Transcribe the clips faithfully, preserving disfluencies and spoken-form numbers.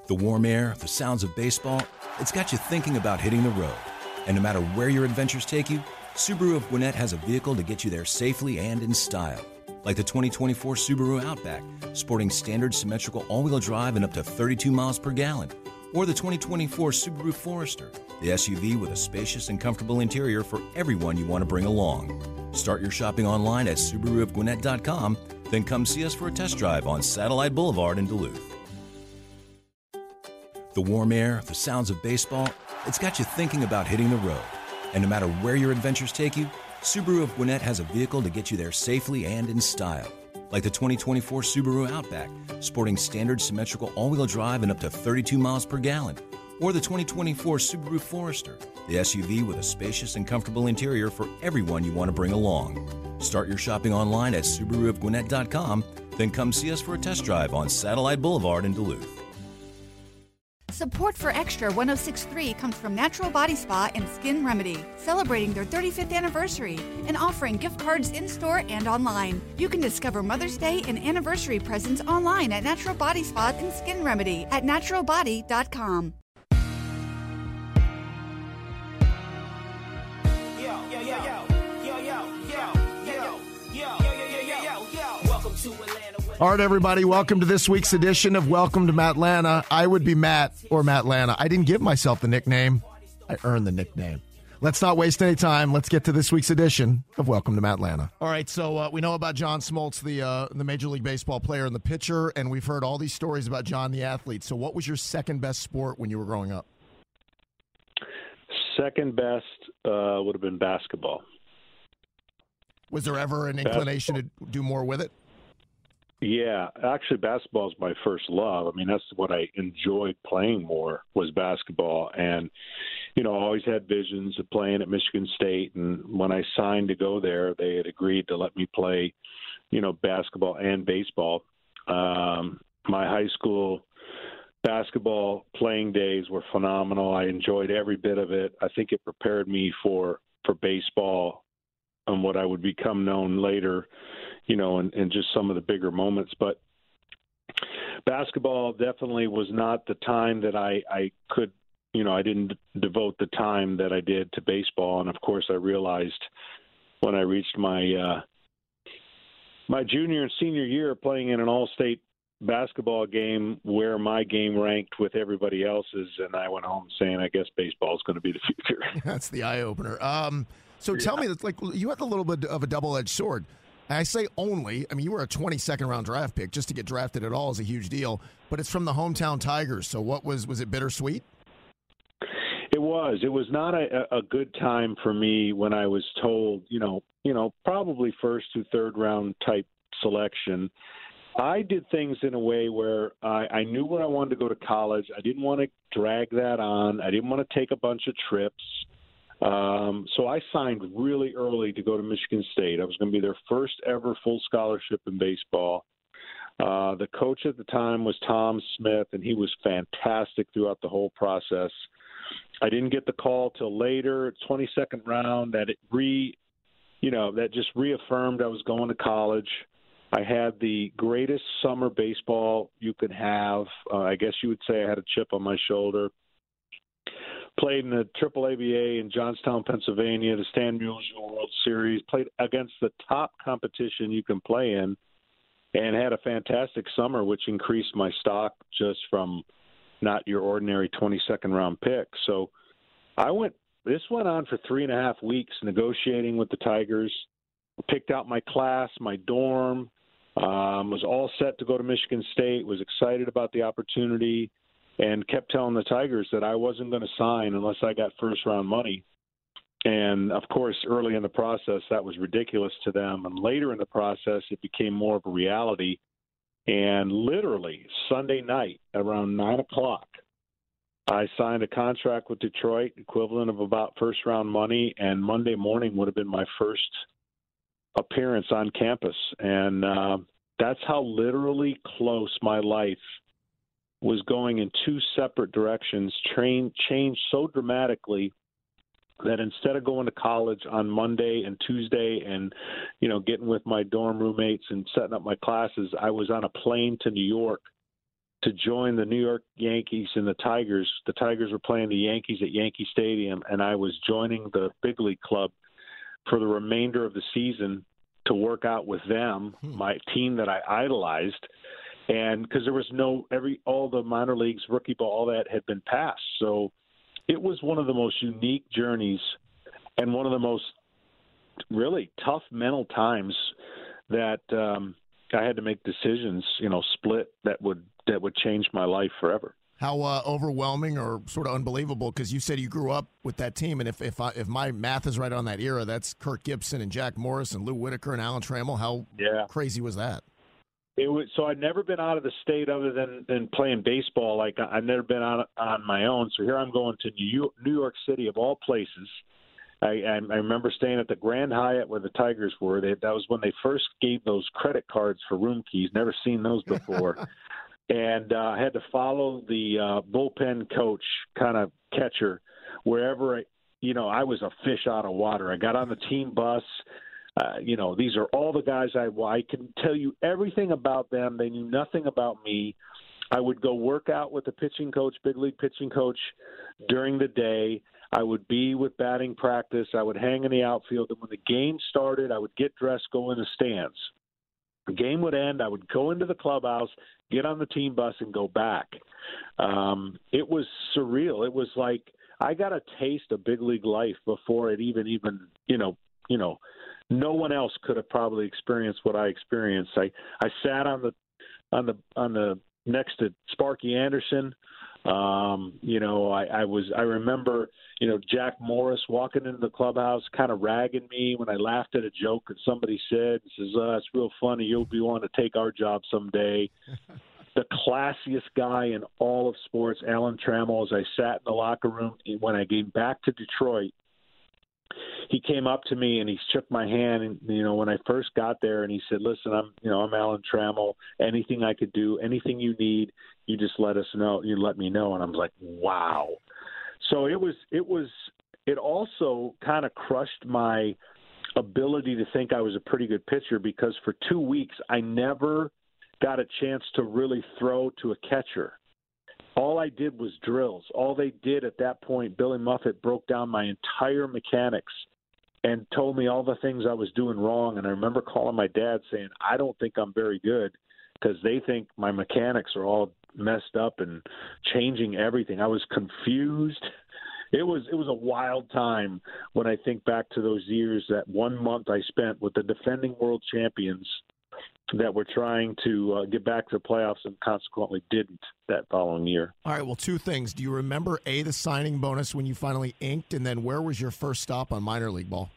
The warm air, the sounds of baseball, it's got you thinking about hitting the road. And no matter where your adventures take you, Subaru of Gwinnett has a vehicle to get you there safely and in style. Like the twenty twenty-four Subaru Outback, sporting standard symmetrical all-wheel drive and up to thirty-two miles per gallon. Or the twenty twenty-four Subaru Forester, the S U V with a spacious and comfortable interior for everyone you want to bring along. Start your shopping online at Subaru of Gwinnett dot com, then come see us for a test drive on Satellite Boulevard in Duluth. The warm air, the sounds of baseball, it's got you thinking about hitting the road. And no matter where your adventures take you, Subaru of Gwinnett has a vehicle to get you there safely and in style. Like the twenty twenty-four Subaru Outback, sporting standard symmetrical all-wheel drive and up to thirty-two miles per gallon. Or the twenty twenty-four Subaru Forester, the S U V with a spacious and comfortable interior for everyone you want to bring along. Start your shopping online at Subaru of Gwinnett dot com, then come see us for a test drive on Satellite Boulevard in Duluth. Support for Extra one oh six point three comes from Natural Body Spa and Skin Remedy, celebrating their thirty-fifth anniversary and offering gift cards in-store and online. You can discover Mother's Day and anniversary presents online at Natural Body Spa and Skin Remedy at natural body dot com. All right, everybody, welcome to this week's edition of Welcome to Matlanta. I would be Matt or Matlanta. I didn't give myself the nickname. I earned the nickname. Let's not waste any time. Let's get to this week's edition of Welcome to Matlanta. All right, so uh, we know about John Smoltz, the uh, the Major League Baseball player and the pitcher, and we've heard all these stories about John the athlete. So what was your second best sport when you were growing up? Second best uh, would have been basketball. Was there ever an inclination basketball. to do more with it? Yeah, actually, basketball is my first love. I mean, that's what I enjoyed playing more was basketball. And, you know, I always had visions of playing at Michigan State. And when I signed to go there, they had agreed to let me play, you know, basketball and baseball. Um, my high school basketball playing days were phenomenal. I enjoyed every bit of it. I think it prepared me for, for baseball and what I would become known later, you know, and, and just some of the bigger moments. But basketball definitely was not the time that I, I could, you know, I didn't devote the time that I did to baseball. And, of course, I realized when I reached my uh, my junior and senior year playing in an all-state basketball game where my game ranked with everybody else's, and I went home saying, I guess baseball is going to be the future. That's the eye-opener. Um, so yeah. Tell me, like, you had a little bit of a double-edged sword. I say only. I mean, you were a twenty-second round draft pick. Just to get drafted at all is a huge deal. But it's from the hometown Tigers. So what was was it bittersweet? It was. It was not a, a good time for me when I was told, you know, you know, probably first to third round type selection. I did things in a way where I, I knew where I wanted to go to college. I didn't want to drag that on. I didn't want to take a bunch of trips. Um, so I signed really early to go to Michigan State. I was going to be their first ever full scholarship in baseball. Uh, the coach at the time was Tom Smith, and he was fantastic throughout the whole process. I didn't get the call till later, twenty-second round. That it re, you know, that just reaffirmed I was going to college. I had the greatest summer baseball you could have. Uh, I guess you would say I had a chip on my shoulder. Played in the triple A B A in Johnstown, Pennsylvania, the Stan Musial World Series, played against the top competition you can play in, and had a fantastic summer, which increased my stock just from not your ordinary twenty-second round pick. So I went, this went on for three and a half weeks negotiating with the Tigers, picked out my class, my dorm, um, was all set to go to Michigan State, was excited about the opportunity, and kept telling the Tigers that I wasn't going to sign unless I got first-round money. And, of course, early in the process, that was ridiculous to them. And later in the process, it became more of a reality. And literally Sunday night around nine o'clock, I signed a contract with Detroit, equivalent of about first-round money, and Monday morning would have been my first appearance on campus. And uh, that's how literally close my life was going in two separate directions, train changed so dramatically that instead of going to college on Monday and Tuesday and, you know, getting with my dorm roommates and setting up my classes, I was on a plane to New York to join the New York Yankees and the Tigers. The Tigers were playing the Yankees at Yankee Stadium, and I was joining the big league club for the remainder of the season to work out with them, my team that I idolized. And because there was no every all the minor leagues, rookie ball, all that had been passed. So it was one of the most unique journeys and one of the most really tough mental times that um, I had to make decisions, you know, split that would that would change my life forever. How uh, overwhelming or sort of unbelievable, because you said you grew up with that team, and if if, I, if my math is right on that era, that's Kirk Gibson and Jack Morris and Lou Whitaker and Alan Trammell. How yeah. crazy was that? It was so I'd never been out of the state other than, than playing baseball. Like I've never been on on my own. So here I'm going to New York, New York City of all places. I, I remember staying at the Grand Hyatt where the Tigers were. They, that was when they first gave those credit cards for room keys. Never seen those before. And uh, I had to follow the uh, bullpen coach, kind of catcher, wherever, I, you know, I was a fish out of water. I got on the team bus. Uh, you know, these are all the guys I, well, I can tell you everything about them. They knew nothing about me. I would go work out with the pitching coach, big league pitching coach, during the day. I would be with batting practice. I would hang in the outfield. And when the game started, I would get dressed, go in the stands. The game would end. I would go into the clubhouse, get on the team bus, and go back. Um, it was surreal. It was like I got a taste of big league life before it even, even you know, you know, no one else could have probably experienced what I experienced. I, I sat on the on the on the next to Sparky Anderson. Um, you know, I, I was I remember, you know, Jack Morris walking into the clubhouse kind of ragging me when I laughed at a joke that somebody said. He says, oh, it's real funny. You'll be wanting to take our job someday. The classiest guy in all of sports, Alan Trammell, as I sat in the locker room when I came back to Detroit, he came up to me and he shook my hand, and you know, when I first got there, and he said, listen, I'm you know I'm Alan Trammell. Anything I could do, anything you need, you just let us know. You let me know. And I'm like, wow. So it was it was it also kind of crushed my ability to think I was a pretty good pitcher, because for two weeks I never got a chance to really throw to a catcher. All I did was drills. All they did at that point, Billy Muffet broke down my entire mechanics and told me all the things I was doing wrong. And I remember calling my dad saying, I don't think I'm very good, because they think my mechanics are all messed up and changing everything. I was confused. It was it was a wild time when I think back to those years, that one month I spent with the defending world champions that were trying to uh, get back to the playoffs and consequently didn't that following year. All right, well, two things. Do you remember, A, the signing bonus when you finally inked, and then where was your first stop on minor league ball?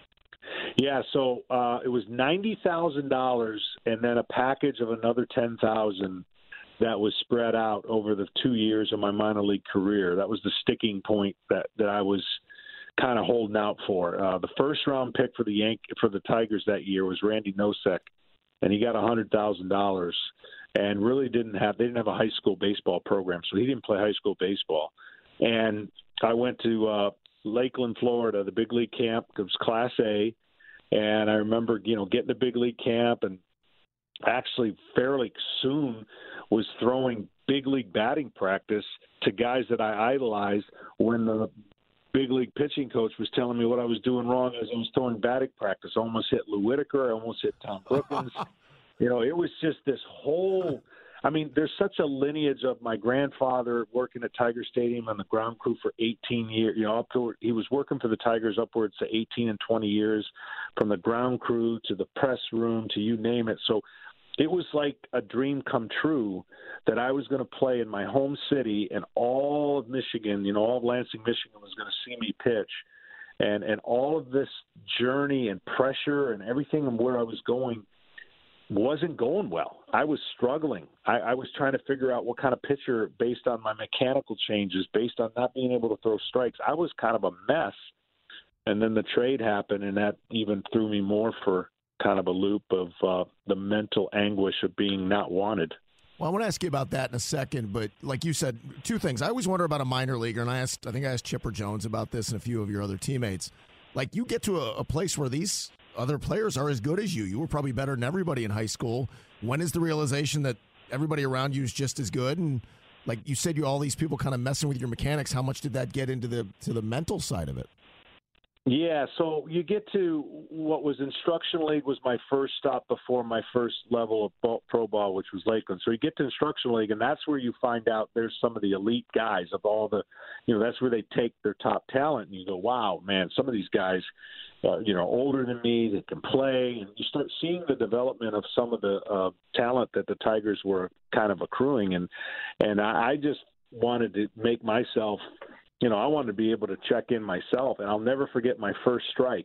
Yeah, so uh, it was ninety thousand dollars and then a package of another ten thousand dollars that was spread out over the two years of my minor league career. That was the sticking point that, that I was kind of holding out for. Uh, the first round pick for the Yank for the Tigers that year was Randy Nosek, and he got one hundred thousand dollars and really didn't have – they didn't have a high school baseball program, so he didn't play high school baseball. And I went to uh, Lakeland, Florida, the big league camp. It was Class A, and I remember, you know, getting to big league camp, and actually fairly soon was throwing big league batting practice to guys that I idolized when the big league pitching coach was telling me what I was doing wrong as I was throwing batting practice. I almost hit Lou Whitaker. I almost hit Tom Brookins. You know, it was just this whole – I mean, there's such a lineage of my grandfather working at Tiger Stadium on the ground crew for eighteen years. You know, up to, he was working for the Tigers upwards to eighteen and twenty years, from the ground crew to the press room to you name it. So it was like a dream come true that I was going to play in my home city, and all of Michigan, you know, all of Lansing, Michigan was going to see me pitch. And and all of this journey and pressure and everything and where I was going wasn't going well. I was struggling. I, I was trying to figure out what kind of pitcher, based on my mechanical changes, based on not being able to throw strikes. I was kind of a mess. And then the trade happened, and that even threw me more for kind of a loop of uh, the mental anguish of being not wanted. Well, I want to ask you about that in a second, but like you said, two things. I always wonder about a minor leaguer, and I asked, I think I asked Chipper Jones about this and a few of your other teammates. Like, you get to a, a place where these other players are as good as you. You were probably better than everybody in high school. When is the realization that everybody around you is just as good? And like you said, you all these people kind of messing with your mechanics. How much did that get into the to the mental side of it? Yeah, so you get to what was Instruction League was my first stop before my first level of ball, pro ball, which was Lakeland. So you get to Instruction League, and that's where you find out there's some of the elite guys of all the, you know, that's where they take their top talent, and you go, wow, man, some of these guys, uh, you know, older than me, they can play, and you start seeing the development of some of the uh, talent that the Tigers were kind of accruing, and and I, I just wanted to make myself – you know, I wanted to be able to check in myself, and I'll never forget my first strike.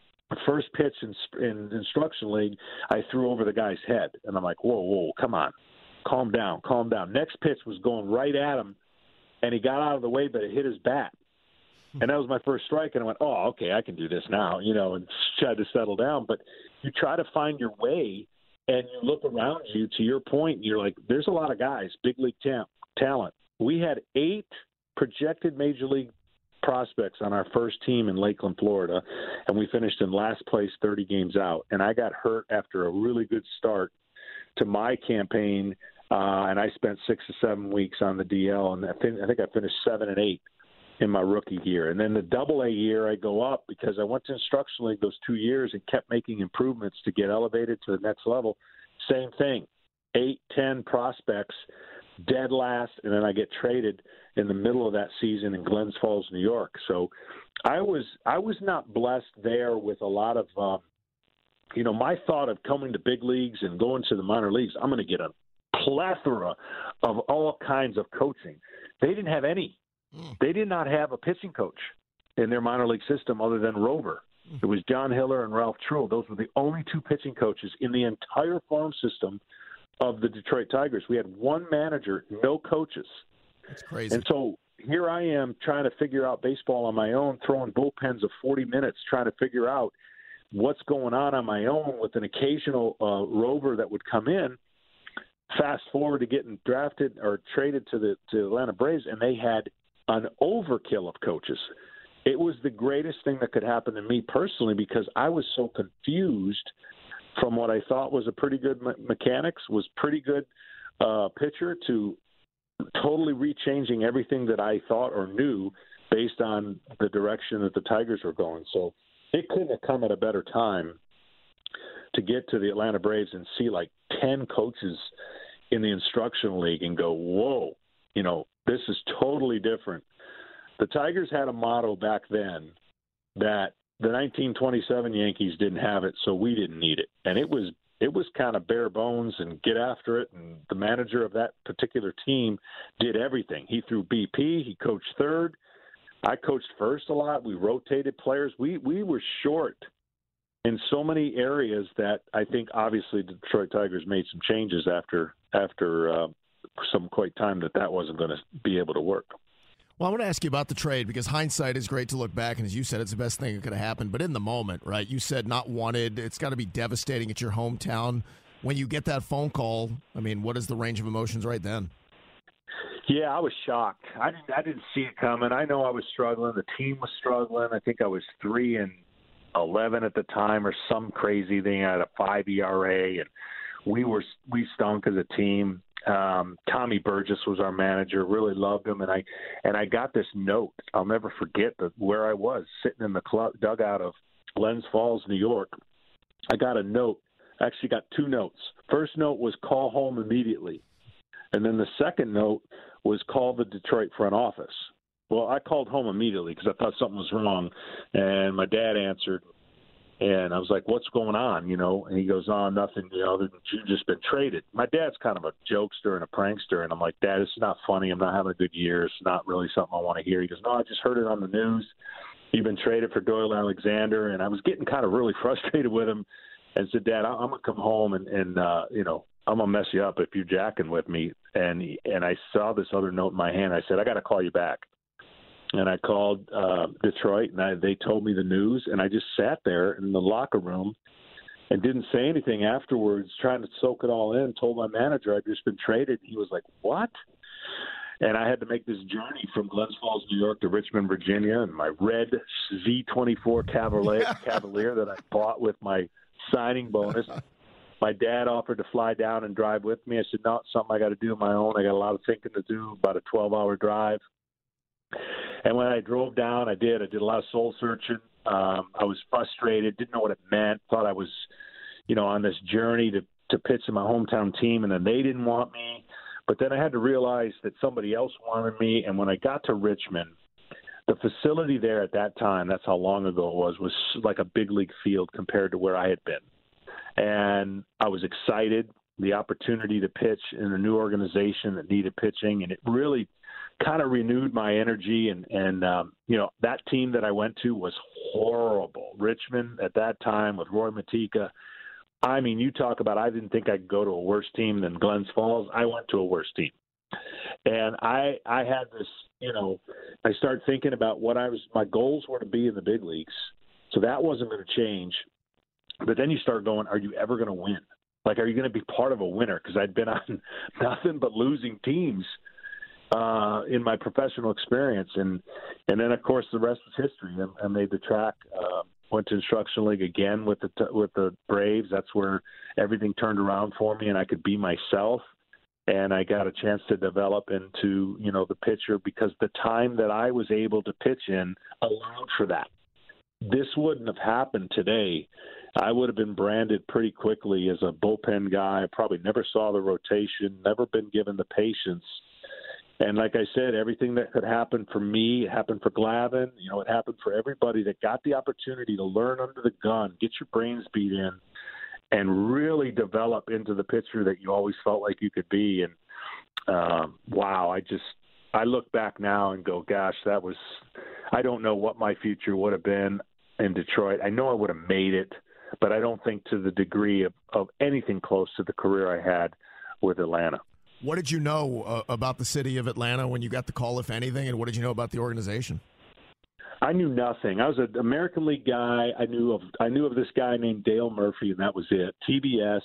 First pitch in, in Instruction League, I threw over the guy's head, and I'm like, whoa, whoa, come on, calm down, calm down. Next pitch was going right at him, and he got out of the way, but it hit his bat. And that was my first strike, and I went, oh, okay, I can do this now, you know, and tried to settle down. But you try to find your way, and you look around you, to your point, you're like, there's a lot of guys, big league ta- talent. We had eight projected major league prospects on our first team in Lakeland, Florida, and we finished in last place thirty games out. And I got hurt after a really good start to my campaign, uh, and I spent six or seven weeks on the D L, and I think, I think I finished seven and eight in my rookie year. And then the double A year, I go up because I went to Instruction League those two years and kept making improvements to get elevated to the next level. Same thing, eight, ten prospects, dead last, and then I get traded in the middle of that season in Glens Falls, New York. So I was I was not blessed there with a lot of, um, you know, my thought of coming to big leagues and going to the minor leagues, I'm going to get a plethora of all kinds of coaching. They didn't have any. Mm. They did not have a pitching coach in their minor league system other than Rover. Mm. It was John Hiller and Ralph Truhl. Those were the only two pitching coaches in the entire farm system of the Detroit Tigers. We had one manager, no coaches. That's crazy. And so here I am trying to figure out baseball on my own, throwing bullpens of forty minutes, trying to figure out what's going on on my own with an occasional uh, rover that would come in. Fast forward to getting drafted or traded to the to Atlanta Braves, and they had an overkill of coaches. It was the greatest thing that could happen to me personally because I was so confused from what I thought was a pretty good me- mechanics, was pretty good uh, pitcher, to totally rechanging everything that I thought or knew based on the direction that the Tigers were going. So it couldn't have come at a better time to get to the Atlanta Braves and see like ten coaches in the Instruction League and go, whoa, you know, this is totally different. The Tigers had a motto back then that the nineteen twenty-seven Yankees didn't have it, so we didn't need it. And it was it was kind of bare bones and get after it. And the manager of that particular team did everything. He threw B P. He coached third. I coached first a lot. We rotated players. We we were short in so many areas that I think obviously the Detroit Tigers made some changes after after uh, some quite time that that wasn't going to be able to work. Well, I want to ask you about the trade because hindsight is great to look back, and as you said, it's the best thing that could have happened. But in the moment, right, you said not wanted. It's got to be devastating at your hometown. When you get that phone call, I mean, what is the range of emotions right then? Yeah, I was shocked. I didn't, I didn't see it coming. I know I was struggling. The team was struggling. I think I was three and eleven at the time or some crazy thing. I had a five E R A, and we were we stunk as a team. Um, Tommy Burgess was our manager. Really loved him, and I and I got this note. I'll never forget the, where I was sitting in the club, dugout of Glens Falls, New York. I got a note. I actually got two notes. First note was call home immediately, and then the second note was call the Detroit front office. Well, I called home immediately because I thought something was wrong, and my dad answered. And I was like, what's going on, you know? And he goes, oh, nothing, you know, you've just been traded. My dad's kind of a jokester and a prankster, and I'm like, Dad, it's not funny. I'm not having a good year. It's not really something I want to hear. He goes, no, I just heard it on the news. You've been traded for Doyle Alexander. And I was getting kind of really frustrated with him and said, Dad, I'm going to come home and, and uh, you know, I'm going to mess you up if you're jacking with me. And, and I saw this other note in my hand. I said, I got to call you back. And I called uh, Detroit, and I, they told me the news, and I just sat there in the locker room and didn't say anything afterwards, trying to soak it all in, told my manager I'd just been traded. He was like, what? And I had to make this journey from Glens Falls, New York to Richmond, Virginia, in my red Z twenty-four Cavalier, Cavalier that I bought with my signing bonus. My dad offered to fly down and drive with me. I said, no, it's something I got to do on my own. I got a lot of thinking to do, about a twelve-hour drive. And when I drove down, I did. I did a lot of soul searching. Um, I was frustrated, didn't know what it meant, thought I was, you know, on this journey to, to pitch in my hometown team, and then they didn't want me. But then I had to realize that somebody else wanted me. And when I got to Richmond, the facility there at that time, that's how long ago it was, was like a big league field compared to where I had been. And I was excited, the opportunity to pitch in a new organization that needed pitching, and it really kind of renewed my energy. And, and um, you know, that team that I went to was horrible. Richmond at that time with Roy Matika. I mean, you talk about I didn't think I could go to a worse team than Glens Falls. I went to a worse team. And I I had this, you know, I started thinking about what I was, my goals were to be in the big leagues. So that wasn't going to change. But then you start going, are you ever going to win? Like, are you going to be part of a winner? Because I'd been on nothing but losing teams uh, in my professional experience. And and then, of course, the rest was history. I, I made the track, uh, went to Instructional League again with the with the Braves. That's where everything turned around for me, and I could be myself. And I got a chance to develop into, you know, the pitcher, because the time that I was able to pitch in allowed for that. This wouldn't have happened today. I would have been branded pretty quickly as a bullpen guy. I probably never saw the rotation, never been given the patience. And like I said, everything that could happen for me, it happened for Glavine. You know, it happened for everybody that got the opportunity to learn under the gun, get your brains beat in, and really develop into the pitcher that you always felt like you could be. And um, wow, I just, I look back now and go, gosh, that was, I don't know what my future would have been in Detroit. I know I would have made it, but I don't think to the degree of, of anything close to the career I had with Atlanta. What did you know uh, about the city of Atlanta when you got the call, if anything, and what did you know about the organization? I knew nothing. I was an American League guy. I knew of I knew of this guy named Dale Murphy, and that was it. T B S.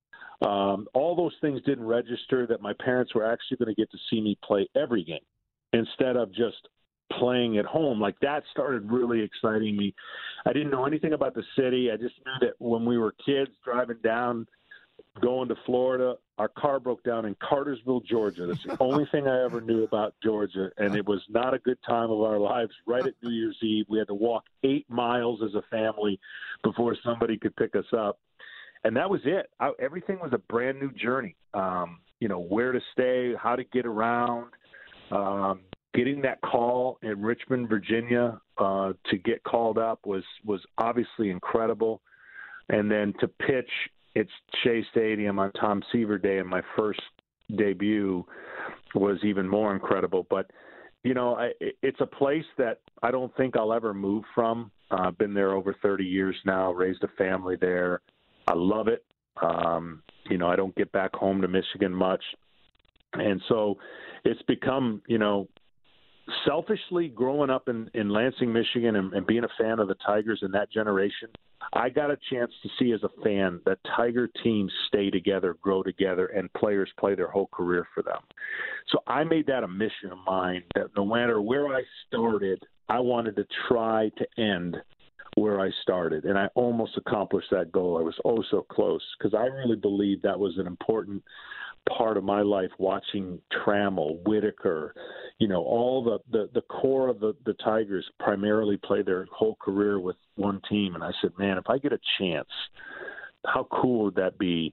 Um, all those things didn't register that my parents were actually going to get to see me play every game instead of just playing at home. Like, that started really exciting me. I didn't know anything about the city. I just knew that when we were kids driving down, going to Florida, our car broke down in Cartersville, Georgia. That's the only thing I ever knew about Georgia, and it was not a good time of our lives. Right at New Year's Eve, we had to walk eight miles as a family before somebody could pick us up. And that was it. I, everything was a brand new journey. Um, you know, where to stay, how to get around. Um, getting that call in Richmond, Virginia, uh, to get called up was was obviously incredible. And then to pitch at Shea Stadium on Tom Seaver Day in my first debut was even more incredible. But, you know, I, it's a place that I don't think I'll ever move from. Uh, I've been there over thirty years now, raised a family there. I love it. Um, you know, I don't get back home to Michigan much. And so it's become, you know, selfishly growing up in, in Lansing, Michigan, and, and being a fan of the Tigers in that generation, I got a chance to see as a fan that Tiger teams stay together, grow together, and players play their whole career for them. So I made that a mission of mine, that no matter where I started, I wanted to try to end where I started. And I almost accomplished that goal. I was oh so close, because I really believe that was an important part of my life, watching Trammell, Whitaker, you know, all the, the, the core of the, the Tigers primarily play their whole career with one team. And I said, man, if I get a chance, how cool would that be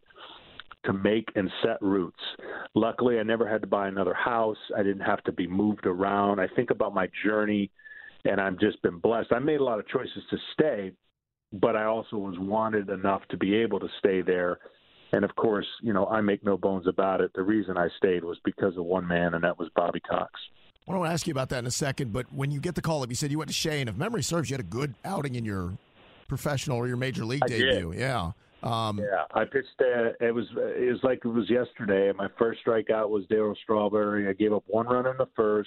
to make and set roots? Luckily, I never had to buy another house. I didn't have to be moved around. I think about my journey, and I've just been blessed. I made a lot of choices to stay, but I also was wanted enough to be able to stay there. And, of course, you know, I make no bones about it. The reason I stayed was because of one man, and that was Bobby Cox. I want to ask you about that in a second, but when you get the call up, you said you went to Shea, and if memory serves, you had a good outing in your professional or your major league I debut. Did. Yeah. Um, yeah, I pitched. Uh, it was it was like it was yesterday. My first strikeout was Darryl Strawberry. I gave up one run in the first.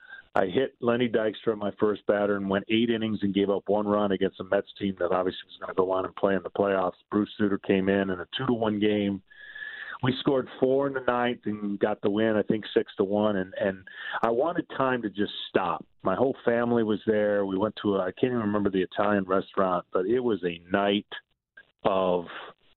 I hit Lenny Dykstra, my first batter, and went eight innings and gave up one run against a Mets team that obviously was going to go on and play in the playoffs. Bruce Sutter came in in a two to one game. We scored four in the ninth and got the win, I think six to one. And, and I wanted time to just stop. My whole family was there. We went to a, I can't even remember the Italian restaurant, but it was a night of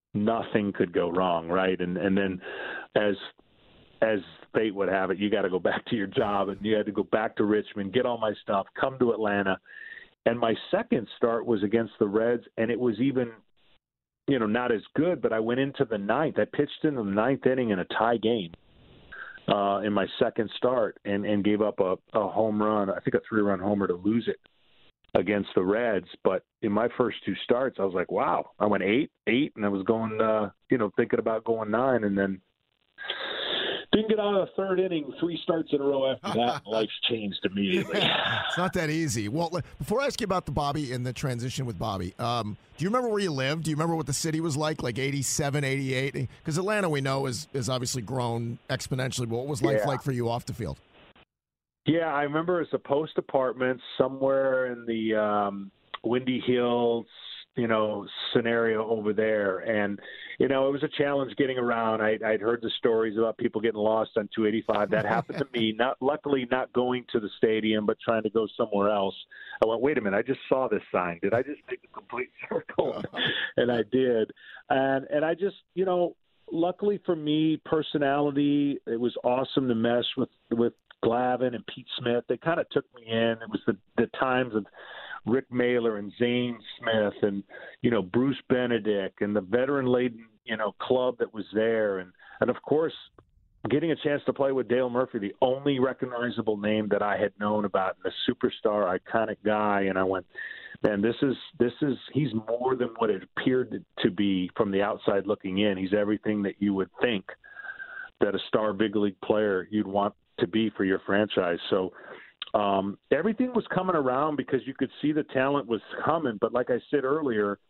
nothing could go wrong, right? And and then as as fate would have it, you got to go back to your job, and you had to go back to Richmond, get all my stuff, come to Atlanta. And my second start was against the Reds, and it was even, you know, not as good, but I went into the ninth. I pitched in the ninth inning in a tie game uh, in my second start and, and gave up a, a home run, I think a three-run homer to lose it against the Reds. But in my first two starts, I was like, wow. I went eight, eight, and I was going, uh, you know, thinking about going nine, and then didn't get out of the third inning, three starts in a row after that. Life's changed immediately. Yeah, it's not that easy. Well, before I ask you about the Bobby and the transition with Bobby, um, do you remember where you lived? Do you remember what the city was like, like eighty-seven, eighty-eight? Because Atlanta, we know, is, is obviously grown exponentially. But what was life yeah. like for you off the field? Yeah, I remember it's a post apartment somewhere in the um, Windy Hills, you know, scenario over there. And, you know, it was a challenge getting around. I, I'd heard the stories about people getting lost on two eighty-five. That happened to me, not luckily not going to the stadium, but trying to go somewhere else. I went, wait a minute, I just saw this sign. Did I just make a complete circle? And I did. And, and I just, you know, luckily for me, personality, it was awesome to mess with, with Glavine and Pete Smith. They kind of took me in. It was the, the times of Rick Mailer and Zane Smith and, you know, Bruce Benedict and the veteran-laden, you know, club that was there. And, and, of course, getting a chance to play with Dale Murphy, the only recognizable name that I had known about, the superstar, iconic guy. And I went, man, this is, this is, he's more than what it appeared to be from the outside looking in. He's everything that you would think that a star big league player you'd want to be for your franchise. So, Um, everything was coming around because you could see the talent was coming. But like I said earlier,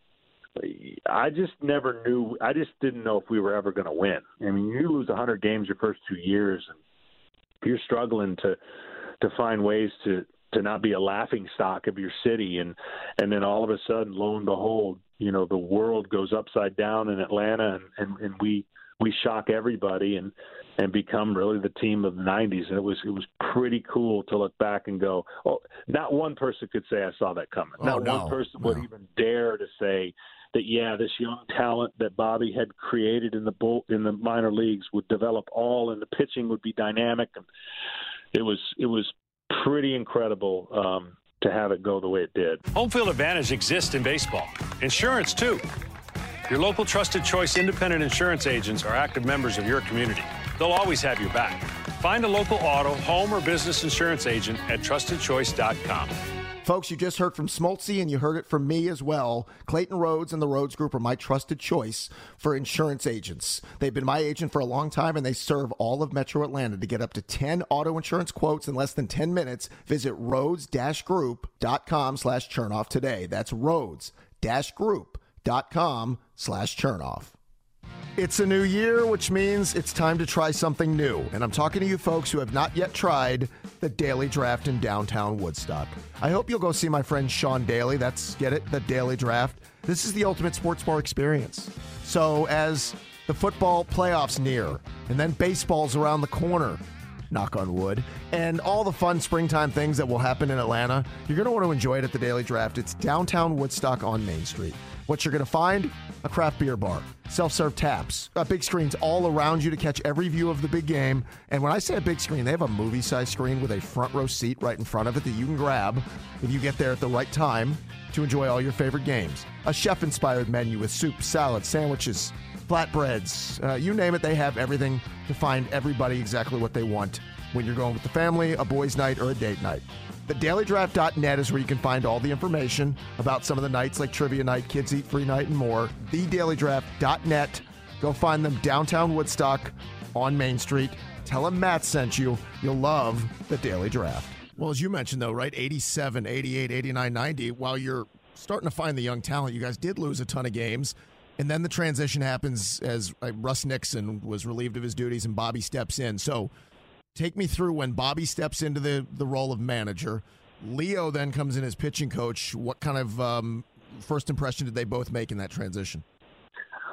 I just never knew. I just didn't know if we were ever going to win. I mean, you lose one hundred games your first two years, and you're struggling to to find ways to, to not be a laughing stock of your city. And, and then all of a sudden, lo and behold, you know, the world goes upside down in Atlanta, and, and, and we we shock everybody and, and become really the team of the nineties. And it was it was pretty cool to look back and go, oh, not one person could say I saw that coming. Oh, not no, one person no. would even dare to say that, yeah, this young talent that Bobby had created in the bull, in the minor leagues would develop all, and the pitching would be dynamic. And it was it was pretty incredible um, to have it go the way it did. Home field advantage exists in baseball. Insurance, too. Your local Trusted Choice independent insurance agents are active members of your community. They'll always have your back. Find a local auto, home, or business insurance agent at trusted choice dot com. Folks, you just heard from Smoltzy, and you heard it from me as well. Clayton Rhodes and the Rhodes Group are my trusted choice for insurance agents. They've been my agent for a long time, and they serve all of Metro Atlanta. To get up to ten auto insurance quotes in less than ten minutes, visit rhodes dash group dot com slash Chernoff today. That's rhodes dash group dot com slash Chernoff. It's a new year, which means it's time to try something new. And I'm talking to you folks who have not yet tried the Daily Draft in downtown Woodstock. I hope you'll go see my friend Sean Daly. That's, get it, the Daily Draft. This is the ultimate sports bar experience. So as the football playoffs near, and then baseball's around the corner, knock on wood, and all the fun springtime things that will happen in Atlanta, you're going to want to enjoy it at the Daily Draft. It's downtown Woodstock on Main Street. What you're going to find? A craft beer bar, self-serve taps, uh, big screens all around you to catch every view of the big game. And when I say a big screen, they have a movie-sized screen with a front row seat right in front of it that you can grab if you get there at the right time to enjoy all your favorite games. A chef-inspired menu with soup, salad, sandwiches, flatbreads, uh, you name it, they have everything to find everybody exactly what they want when you're going with the family, a boys' night, or a date night. The daily draft dot net is where you can find all the information about some of the nights like Trivia Night, Kids Eat Free Night, and more. the daily draft dot net. Go find them downtown Woodstock on Main Street. Tell them Matt sent you. You'll love the Daily Draft. Well, as you mentioned, though, right, eighty-seven, eighty-eight, eighty-nine, ninety, while you're starting to find the young talent, you guys did lose a ton of games. And then the transition happens as uh, Russ Nixon was relieved of his duties and Bobby steps in. So take me through when Bobby steps into the, the role of manager. Leo then comes in as pitching coach. What kind of um, first impression did they both make in that transition?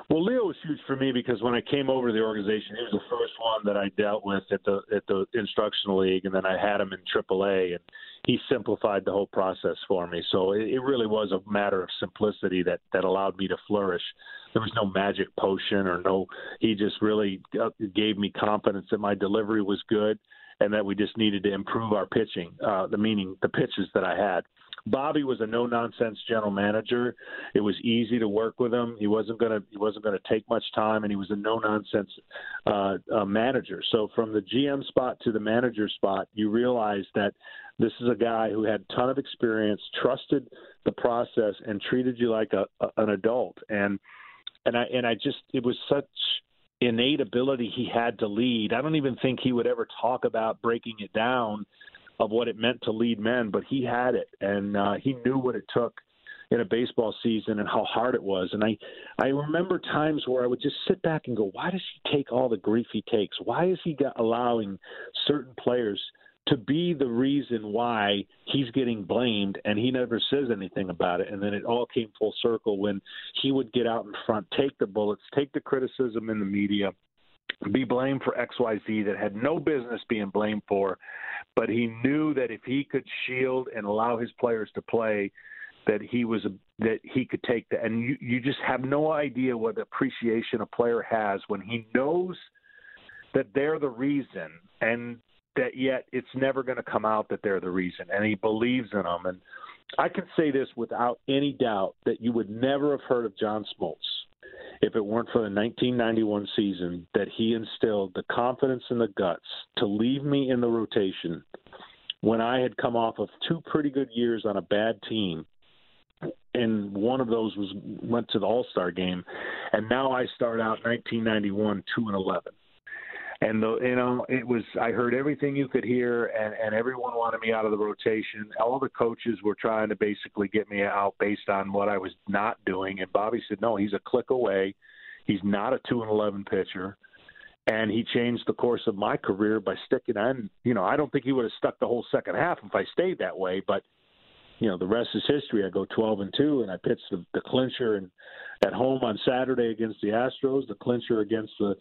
Well, Leo was huge for me because when I came over to the organization, he was the first one that I dealt with at the at the instructional league, and then I had him in triple A, and he simplified the whole process for me. So it, it really was a matter of simplicity that, that allowed me to flourish. There was no magic potion or no – he just really gave me confidence that my delivery was good and that we just needed to improve our pitching, uh, the meaning the pitches that I had. Bobby was a no-nonsense general manager. It was easy to work with him. He wasn't going to he wasn't going to take much time, and he was a no-nonsense uh, uh, manager. So from the G M spot to the manager spot, you realize that this is a guy who had a ton of experience, trusted the process, and treated you like a, a an adult. And and I and I just it was such innate ability he had to lead. I don't even think he would ever talk about breaking it down of what it meant to lead men, but he had it, and uh, he knew what it took in a baseball season and how hard it was. And I, I remember times where I would just sit back and go, why does he take all the grief he takes? Why is he got, allowing certain players to be the reason why he's getting blamed, and he never says anything about it? And then it all came full circle when he would get out in front, take the bullets, take the criticism in the media, be blamed for X Y Z that had no business being blamed for, but he knew that if he could shield and allow his players to play, that he was a, that he could take that. And you, you just have no idea what appreciation a player has when he knows that they're the reason, and that yet it's never going to come out that they're the reason, and he believes in them. And I can say this without any doubt, that you would never have heard of John Smoltz if it weren't for the nineteen ninety-one season that he instilled the confidence and the guts to leave me in the rotation when I had come off of two pretty good years on a bad team. And one of those was went to the All-Star game. And now I start out nineteen ninety-one, two and eleven. And, the, you know, it was, I heard everything you could hear, and, and everyone wanted me out of the rotation. All the coaches were trying to basically get me out based on what I was not doing. And Bobby said, no, he's a click away. He's not a two and eleven pitcher. And he changed the course of my career by sticking on. You know, I don't think he would have stuck the whole second half if I stayed that way, but you know, the rest is history. I go twelve and two, and I pitched the, the clincher and at home on Saturday against the Astros, the clincher against the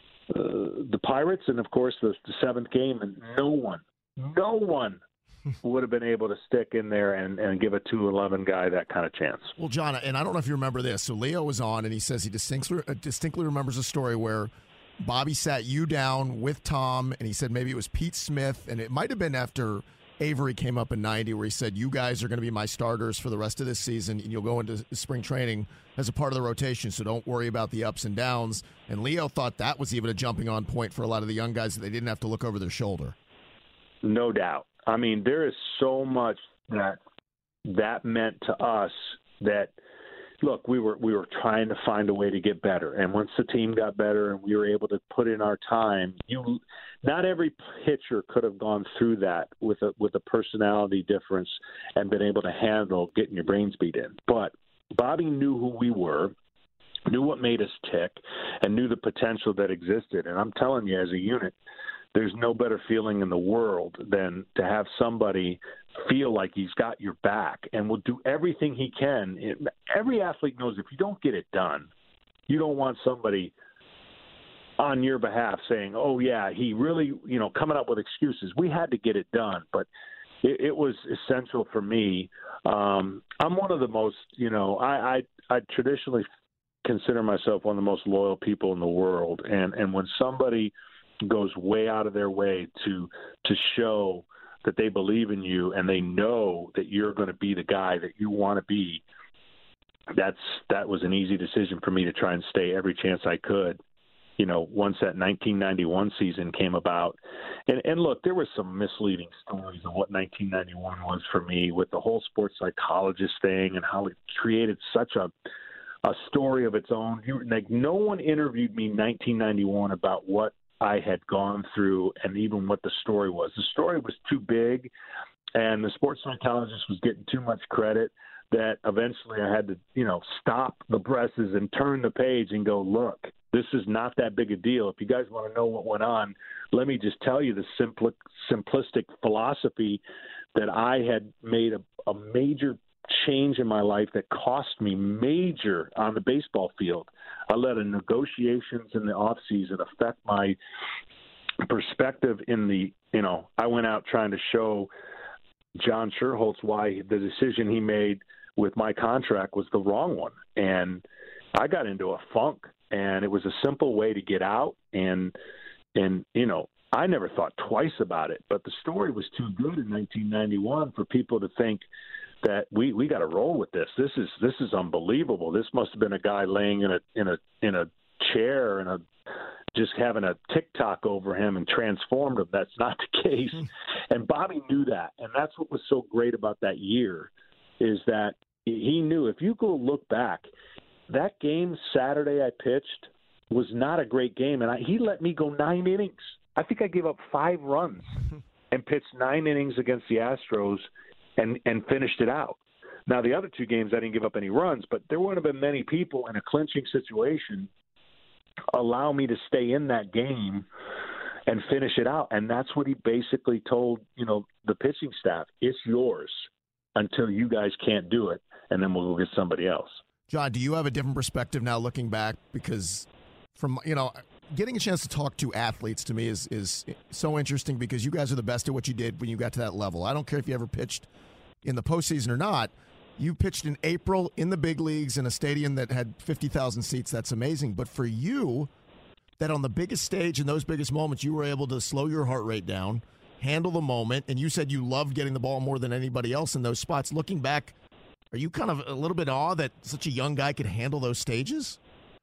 uh, the Pirates, and of course the, the seventh game. And no one, no one would have been able to stick in there and, and give a two eleven guy that kind of chance. Well, John, and I don't know if you remember this. So Leo was on, and he says he distinctly distinctly remembers a story where Bobby sat you down with Tom, and he said maybe it was Pete Smith, and it might have been after Avery came up in ninety, where he said, you guys are going to be my starters for the rest of this season, and you'll go into spring training as a part of the rotation, so don't worry about the ups and downs. And Leo thought that was even a jumping on point for a lot of the young guys, that they didn't have to look over their shoulder. No doubt. I mean, there is so much that that meant to us that, look, we were we were trying to find a way to get better. And once the team got better and we were able to put in our time, you not every pitcher could have gone through that with a with a personality difference and been able to handle getting your brains beat in. But Bobby knew who we were, knew what made us tick, and knew the potential that existed. And I'm telling you, as a unit, there's no better feeling in the world than to have somebody feel like he's got your back and will do everything he can. It, every athlete knows if you don't get it done, you don't want somebody on your behalf saying, oh, yeah, he really, you know, coming up with excuses. We had to get it done, but it, it was essential for me. Um, I'm one of the most, you know, I, I, I traditionally consider myself one of the most loyal people in the world. And, and when somebody goes way out of their way to to show that they believe in you and they know that you're going to be the guy that you want to be, that's that was an easy decision for me to try and stay every chance I could. You know, once that nineteen ninety-one season came about. And, and look, there were some misleading stories of what nineteen ninety-one was for me with the whole sports psychologist thing and how it created such a a story of its own. You, like, no one interviewed me in nineteen ninety-one about what I had gone through and even what the story was. The story was too big, and the sports psychologist was getting too much credit that eventually I had to, you know, stop the presses and turn the page and go, look, this is not that big a deal. If you guys want to know what went on, let me just tell you the simpli- simplistic philosophy that I had made a, a major change in my life that cost me major on the baseball field. I let the negotiations in the offseason affect my perspective in the, you know, I went out trying to show John Schuerholz why the decision he made with my contract was the wrong one. And I got into a funk, and it was a simple way to get out. And, and you know, I never thought twice about it, but the story was too good in nineteen ninety-one for people to think that we, we got to roll with this. This is this is unbelievable. This must have been a guy laying in a in a in a chair and a just having a TikTok over him and transformed him. That's not the case. And Bobby knew that, and that's what was so great about that year, is that he knew. If you go look back, that game Saturday I pitched was not a great game, and I, he let me go nine innings. I think I gave up five runs and pitched nine innings against the Astros and, and finished it out. Now, the other two games, I didn't give up any runs, but there wouldn't have been many people in a clinching situation allow me to stay in that game and finish it out. And that's what he basically told, you know, the pitching staff. It's yours until you guys can't do it, and then we'll go get somebody else. John, do you have a different perspective now looking back? Because from, you know, getting a chance to talk to athletes to me is, is so interesting, because you guys are the best at what you did when you got to that level. I don't care if you ever pitched in the postseason or not. You pitched in April in the big leagues in a stadium that had fifty thousand seats. That's amazing. But for you, that on the biggest stage in those biggest moments, you were able to slow your heart rate down, handle the moment, and you said you loved getting the ball more than anybody else in those spots. Looking back, are you kind of a little bit awed that such a young guy could handle those stages?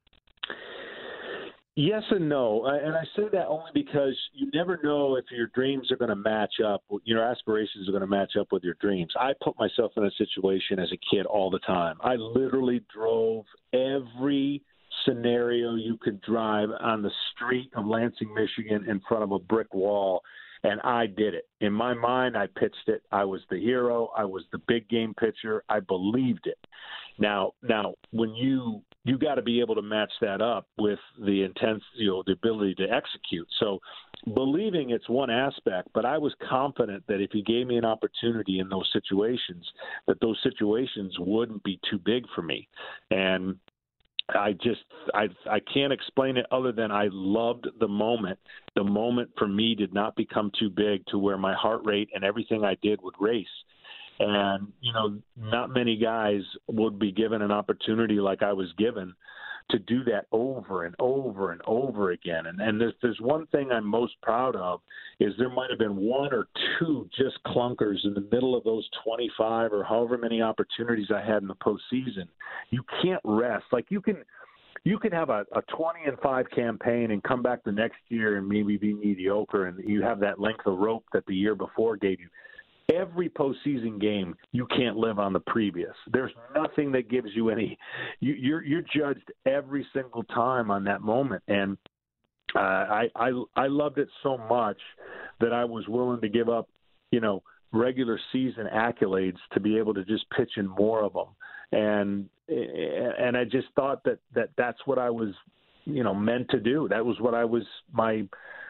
Yes and no, and I say that only because you never know if your dreams are going to match up, your aspirations are going to match up with your dreams. I put myself in a situation as a kid all the time. I literally drove every scenario you could drive on the street of Lansing, Michigan, in front of a brick wall, and I did it. In my mind, I pitched it. I was the hero. I was the big game pitcher. I believed it. Now, now, when you you got to be able to match that up with the intense, you know, the ability to execute. So, believing it's one aspect, but I was confident that if he gave me an opportunity in those situations, that those situations wouldn't be too big for me. And I just I I can't explain it other than I loved the moment. The moment for me did not become too big to where my heart rate and everything I did would race. And, you know, not many guys would be given an opportunity like I was given to do that over and over and over again. And, and there's, there's one thing I'm most proud of is there might have been one or two just clunkers in the middle of those twenty-five or however many opportunities I had in the postseason. You can't rest. Like you can you can have a, a twenty and five campaign and come back the next year and maybe be mediocre, and you have that length of rope that the year before gave you. Every postseason game, you can't live on the previous. There's nothing that gives you any. You, you're you're judged every single time on that moment, and uh, I I I loved it so much that I was willing to give up, you know, regular season accolades to be able to just pitch in more of them, and and I just thought that that that's what I was, you know, meant to do. That was what I was my.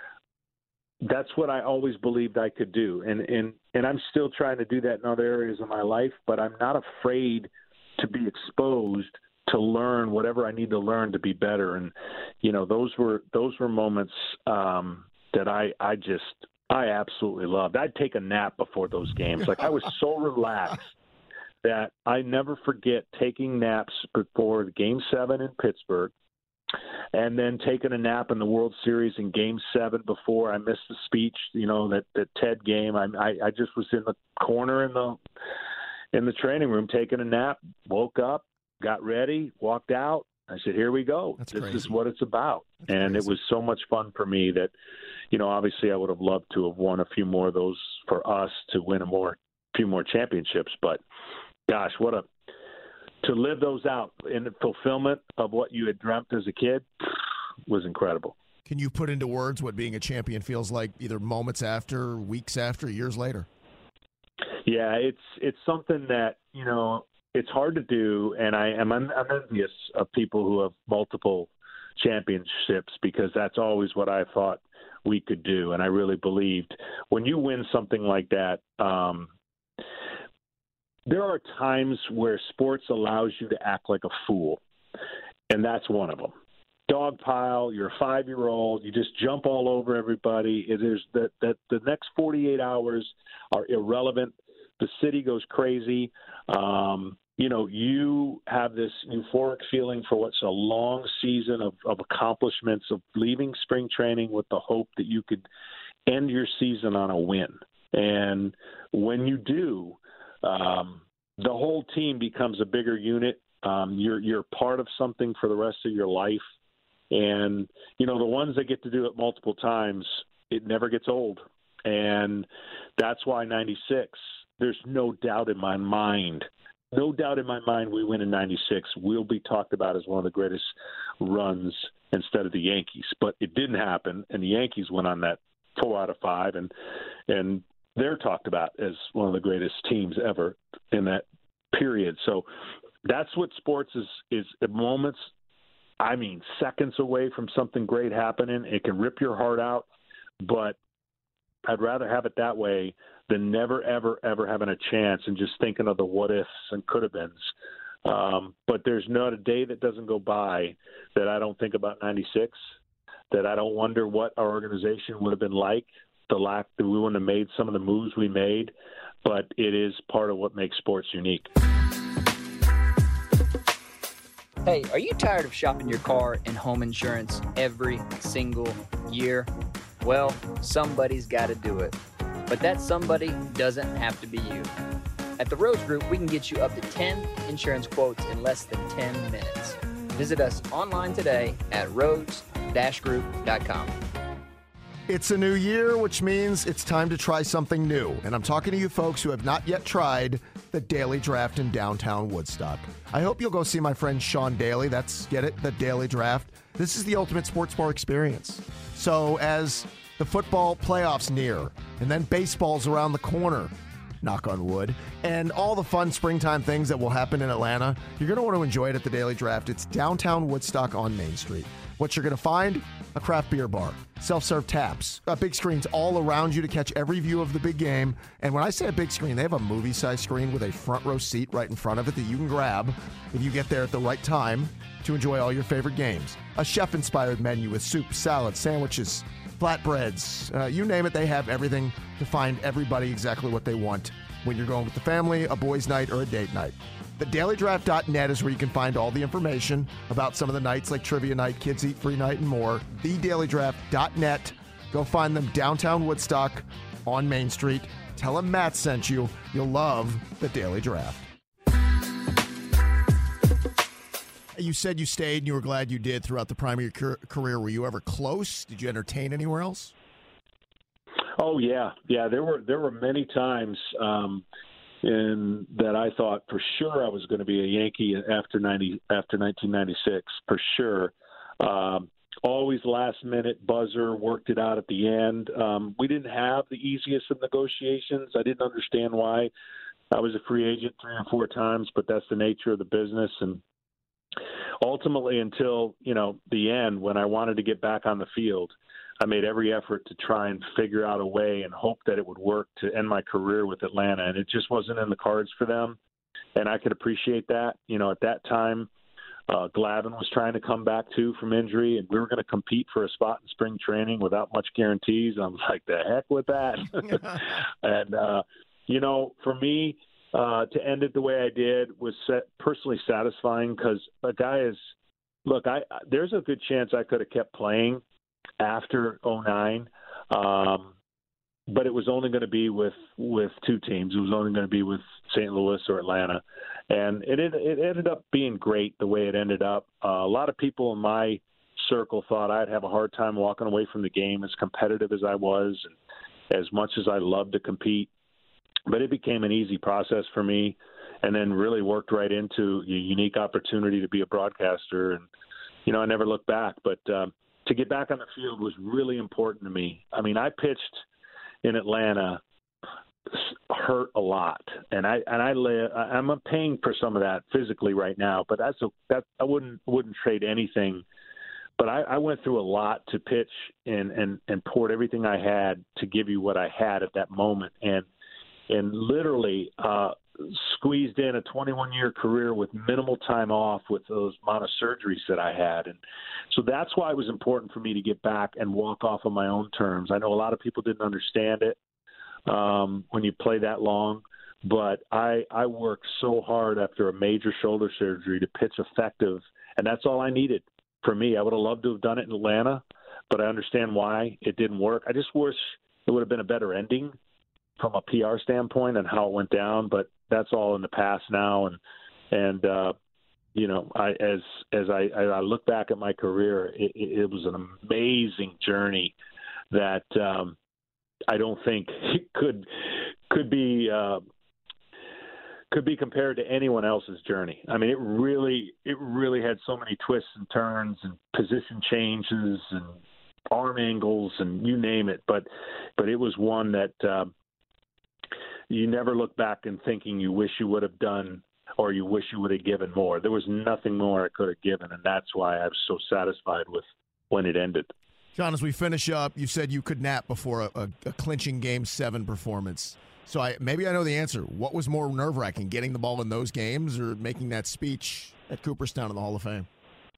That's what I always believed I could do. And, and, and I'm still trying to do that in other areas of my life, but I'm not afraid to be exposed to learn whatever I need to learn to be better. And, you know, those were, those were moments um, that I, I just, I absolutely loved. I'd take a nap before those games. Like I was so relaxed that I never forget taking naps before game seven in Pittsburgh, and then taking a nap in the World Series in Game Seven before I missed the speech. You know, that that Ted game. I, I I just was in the corner in the in the training room taking a nap. Woke up, got ready, walked out. I said, "Here we go. That's this crazy. is what it's about." That's and crazy. It was so much fun for me that, you know, obviously I would have loved to have won a few more of those for us to win a more few more championships. But gosh, what a to live those out in the fulfillment of what you had dreamt as a kid was incredible. Can you put into words what being a champion feels like, either moments after, weeks after, years later? Yeah, it's it's something that, you know, it's hard to do, and I am I'm envious of people who have multiple championships, because that's always what I thought we could do, and I really believed when you win something like that, um, there are times where sports allows you to act like a fool, and that's one of them. Dog pile, you're a five-year-old, you just jump all over everybody. It is that, that the next forty-eight hours are irrelevant. The city goes crazy. Um, you know, you have this euphoric feeling for what's a long season of, of accomplishments, of leaving spring training with the hope that you could end your season on a win. And when you do, um, the whole team becomes a bigger unit. Um, you're you're part of something for the rest of your life. And, you know, the ones that get to do it multiple times, it never gets old. And that's why ninety-six, there's no doubt in my mind, no doubt in my mind we win in ninety-six. We'll be talked about as one of the greatest runs instead of the Yankees. But it didn't happen, and the Yankees went on that four out of five, and and they're talked about as one of the greatest teams ever in that period. So that's what sports is, is at moments, I mean, seconds away from something great happening. It can rip your heart out, but I'd rather have it that way than never, ever, ever having a chance and just thinking of the what-ifs and could-have-beens. Um, but there's not a day that doesn't go by that I don't think about ninety-six, that I don't wonder what our organization would have been like, the lack that we wouldn't have made some of the moves we made, but it is part of what makes sports unique. Hey, are you tired of shopping your car and home insurance every single year? Well, somebody's got to do it. But that somebody doesn't have to be you. At the Rhodes Group, we can get you up to ten insurance quotes in less than ten minutes. Visit us online today at rhodes dash group dot com. It's a new year, which means it's time to try something new. And I'm talking to you folks who have not yet tried the Daily Draft in downtown Woodstock. I hope you'll go see my friend Sean Daly. That's, get it, the Daily Draft. This is the ultimate sports bar experience. So as the football playoffs near, and then baseball's around the corner, knock on wood, and all the fun springtime things that will happen in Atlanta, you're going to want to enjoy it at the Daily Draft. It's downtown Woodstock on Main Street. What you're going to find? A craft beer bar, self-serve taps, uh, big screens all around you to catch every view of the big game. And when I say a big screen, they have a movie-sized screen with a front row seat right in front of it that you can grab if you get there at the right time to enjoy all your favorite games. A chef-inspired menu with soup, salad, sandwiches, flatbreads, uh, you name it, they have everything to find everybody exactly what they want when you're going with the family, a boys' night, or a date night. The daily draft dot net is where you can find all the information about some of the nights like Trivia Night, Kids Eat Free Night, and more. the daily draft dot net. Go find them downtown Woodstock on Main Street. Tell them Matt sent you. You'll love the Daily Draft. You said you stayed and you were glad you did throughout the prime of your career. Were you ever close? Did you entertain anywhere else? Oh, yeah. Yeah, there were there were many times um, in that I thought for sure I was going to be a Yankee after ninety after nineteen ninety-six, for sure. Um, always last minute buzzer, worked it out at the end. Um, we didn't have the easiest of negotiations. I didn't understand why. I was a free agent three or four times, but that's the nature of the business. And ultimately, until, you know, the end, when I wanted to get back on the field, I made every effort to try and figure out a way and hope that it would work to end my career with Atlanta. And it just wasn't in the cards for them. And I could appreciate that. You know, at that time, uh, Glavine was trying to come back too from injury, and we were going to compete for a spot in spring training without much guarantees. And I was like, the heck with that. and, uh, you know, for me, uh, to end it the way I did was set, personally satisfying, because a guy is, look, I, there's a good chance I could have kept playing after oh nine, um, but it was only going to be with, with two teams. It was only going to be with Saint Louis or Atlanta, and it it ended up being great the way it ended up. Uh, a lot of people in my circle thought I'd have a hard time walking away from the game, as competitive as I was, and as much as I loved to compete. But it became an easy process for me, and then really worked right into a unique opportunity to be a broadcaster. And, you know, I never looked back, but um, to get back on the field was really important to me. I mean, I pitched in Atlanta, hurt a lot, and I and I lay, I'm paying for some of that physically right now. But that's a, that I wouldn't wouldn't trade anything. But I, I went through a lot to pitch and, and and poured everything I had to give you what I had at that moment. And and literally, uh, squeezed in a twenty-one-year career with minimal time off with those amount of surgeries that I had. And so that's why it was important for me to get back and walk off on my own terms. I know a lot of people didn't understand it um, when you play that long, but I, I worked so hard after a major shoulder surgery to pitch effective, and that's all I needed for me. I would have loved to have done it in Atlanta, but I understand why it didn't work. I just wish it would have been a better ending from a P R standpoint and how it went down, but that's all in the past now. And, and, uh, you know, I, as, as I, I look back at my career, it, it was an amazing journey that, um, I don't think could, could be, uh, could be compared to anyone else's journey. I mean, it really, it really had so many twists and turns and position changes and arm angles and you name it. But, but it was one that, uh, you never look back and thinking you wish you would have done or you wish you would have given more. There was nothing more I could have given, and that's why I was so satisfied with when it ended. John, as we finish up, you said you could nap before a, a, a clinching Game seven performance. So I, maybe I know the answer. What was more nerve-wracking, getting the ball in those games or making that speech at Cooperstown in the Hall of Fame?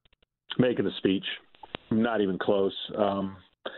Making the speech. Not even close. Um,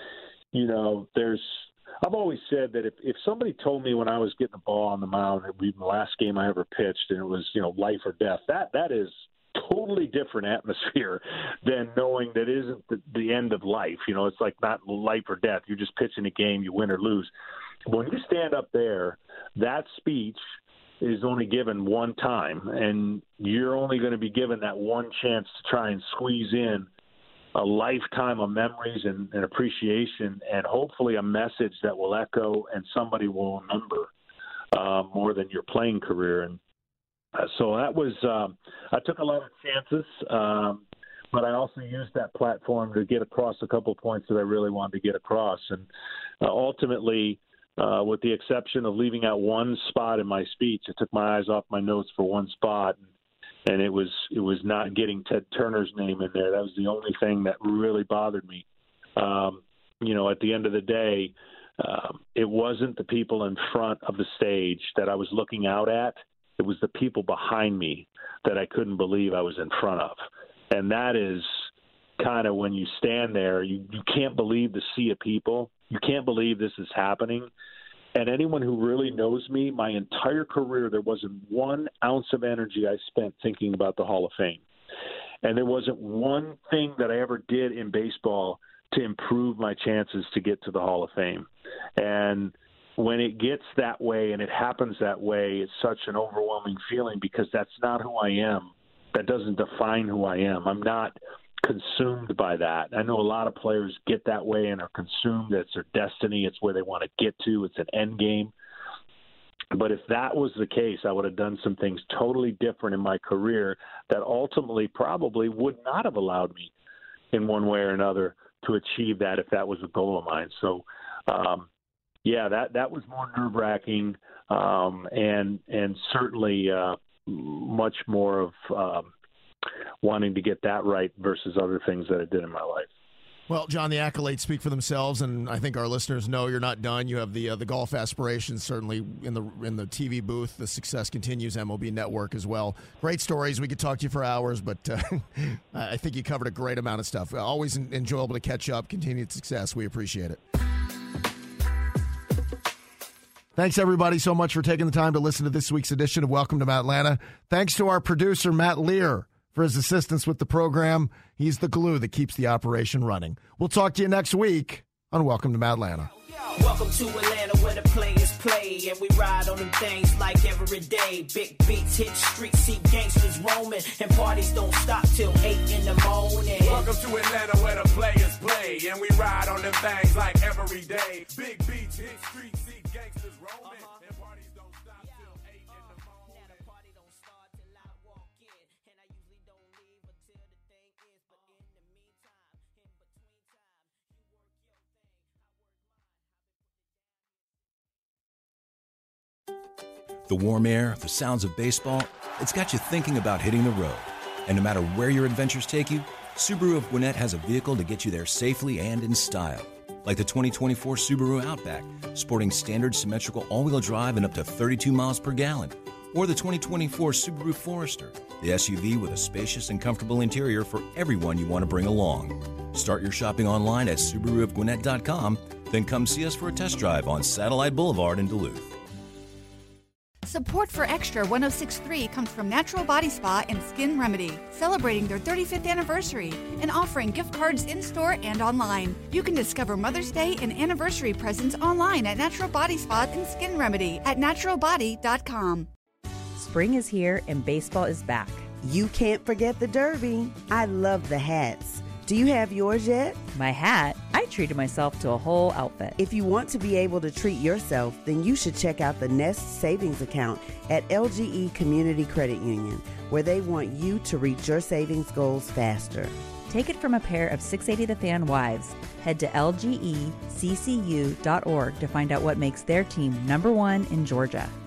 you know, there's – I've always said that if, if somebody told me when I was getting the ball on the mound, it would be the last game I ever pitched, and it was, you know, life or death, that that is totally different atmosphere than knowing that isn't the, the end of life. You know, it's like not life or death. You're just pitching a game, you win or lose. When you stand up there, that speech is only given one time, and you're only going to be given that one chance to try and squeeze in a lifetime of memories and, and appreciation, and hopefully a message that will echo and somebody will remember uh, more than your playing career. And uh, so that was, um, I took a lot of chances, um, but I also used that platform to get across a couple of points that I really wanted to get across. And uh, ultimately, uh, with the exception of leaving out one spot in my speech, I took my eyes off my notes for one spot. And, And it was it was not getting Ted Turner's name in there. That was the only thing that really bothered me. Um, you know, at the end of the day, um, it wasn't the people in front of the stage that I was looking out at. It was the people behind me that I couldn't believe I was in front of. And that is kind of when you stand there, you, you can't believe the sea of people. You can't believe this is happening. And anyone who really knows me, my entire career, there wasn't one ounce of energy I spent thinking about the Hall of Fame. And there wasn't one thing that I ever did in baseball to improve my chances to get to the Hall of Fame. And when it gets that way and it happens that way, it's such an overwhelming feeling because that's not who I am. That doesn't define who I am. I'm not consumed by that. I know a lot of players get that way and are consumed. It's their destiny. It's where they want to get to. It's an end game. But if that was the case, I would have done some things totally different in my career that ultimately probably would not have allowed me in one way or another to achieve that if that was a goal of mine. So, um, yeah, that, that was more nerve-wracking um, and, and certainly uh, much more of um, wanting to get that right versus other things that I did in my life. Well, John, the accolades speak for themselves, and I think our listeners know you're not done. You have the uh, the golf aspirations, certainly in the in the T V booth. The success continues, M L B Network as well. Great stories. We could talk to you for hours, but uh, I think you covered a great amount of stuff. Always enjoyable to catch up. Continued success. We appreciate it. Thanks, everybody, so much for taking the time to listen to this week's edition of Welcome to Matlanta. Thanks to our producer, Matt Lear, for his assistance with the program. He's the glue that keeps the operation running. We'll talk to you next week on Welcome to Matlanta. Welcome to Atlanta where the players play and we ride on them things like every day. Big beats hit streets, see gangsters roaming, and parties don't stop till eight in the morning. Welcome to Atlanta where the players play and we ride on them things like every day. Big beats hit streets, see gangsters roaming, uh-huh. and parties don't stop till eight in the morning. Now the party don't start till I walk in, and I usually don't leave until the thing is. But in the meantime, in between time, you work your thing, I work mine. The warm air, the sounds of baseball, it's got you thinking about hitting the road. And no matter where your adventures take you, Subaru of Gwinnett has a vehicle to get you there safely and in style. Like the twenty twenty-four Subaru Outback, sporting standard symmetrical all-wheel drive and up to thirty-two miles per gallon. Or the twenty twenty-four Subaru Forester, the S U V with a spacious and comfortable interior for everyone you want to bring along. Start your shopping online at Subaru of Gwinnett dot com, then come see us for a test drive on Satellite Boulevard in Duluth. Support for Extra one oh six point three comes from Natural Body Spa and Skin Remedy, celebrating their thirty-fifth anniversary and offering gift cards in-store and online. You can discover Mother's Day and anniversary presents online at Natural Body Spa and Skin Remedy at natural body dot com. Spring is here and baseball is back. You can't forget the Derby. I love the hats. Do you have yours yet? My hat? I treated myself to a whole outfit. If you want to be able to treat yourself, then you should check out the Nest Savings Account at L G E Community Credit Union, where they want you to reach your savings goals faster. Take it from a pair of six eighty The Fan wives. Head to L G E C C U dot org to find out what makes their team number one in Georgia.